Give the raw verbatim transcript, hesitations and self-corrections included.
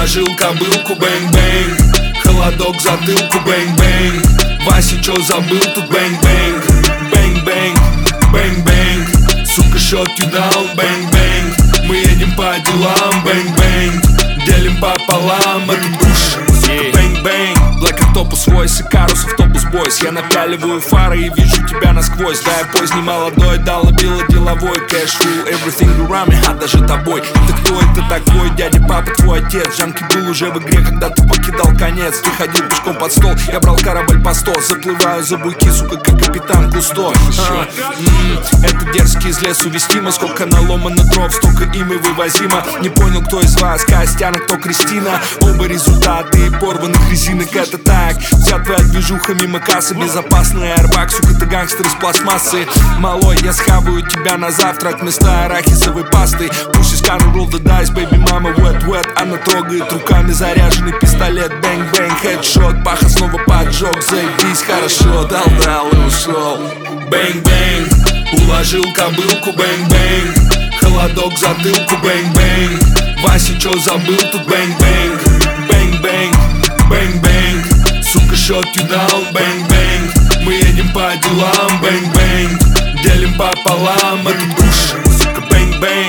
Уложил кобылку, бэнг-бэнг. Холодок в затылку, бэнг-бэнг. Вася, чё забыл тут, бэнг-бэнг. Бэнг-бэнг, бэнг-бэнг. Сука, shut you down, бэнг-бэнг. Мы едем по делам, бэнг-бэнг. Делим пополам этот куш, сука, бэнг-бэнг. Black Octopus Voice и Карус автобус бойс. Я напяливаю фары и вижу тебя насквозь. Да, я поздний молодой, дал набило деловой. Cash rule everything around me, а даже тобой. Ты кто это такой? Дядя, папа, твой отец. Жанки был уже в игре, когда ты покидал конец. Ты ходил пешком под стол, я брал корабль по сто. Заплываю за буйки, сука, как капитан Кусто. а, м-м, Это дерзкий из лесу вестимо. Сколько наломано дров, столько им и вывозимо. Не понял, кто из вас Костяна, кто Кристина. Оба результаты порванных резинок. Это так, вся твоя движуха мимо кассы. Безопасный аэрбак, сука, ты гангстер из пластмассы. Малой, я схаваю тебя на завтрак вместо арахисовой пасты. Push is gonna roll the dice, baby mama wet wet. Она трогает руками заряженный пистолет. Бэнг-бэнг, хедшот, паха снова поджог. Заебись, хорошо, дал-дал и ушел. Бэнг-бэнг, уложил кобылку, бэнг-бэнг. Холодок в затылку, бэнг-бэнг. Вася, чё забыл тут, бэнг-бэнг. Бэнг-бэнг, бэнг-бэнг. Сука, shut you down, бэнг-бэнг. Мы едем по делам, бэнг-бэнг. Делим пополам этот куш, сука, бэнг-бэнг.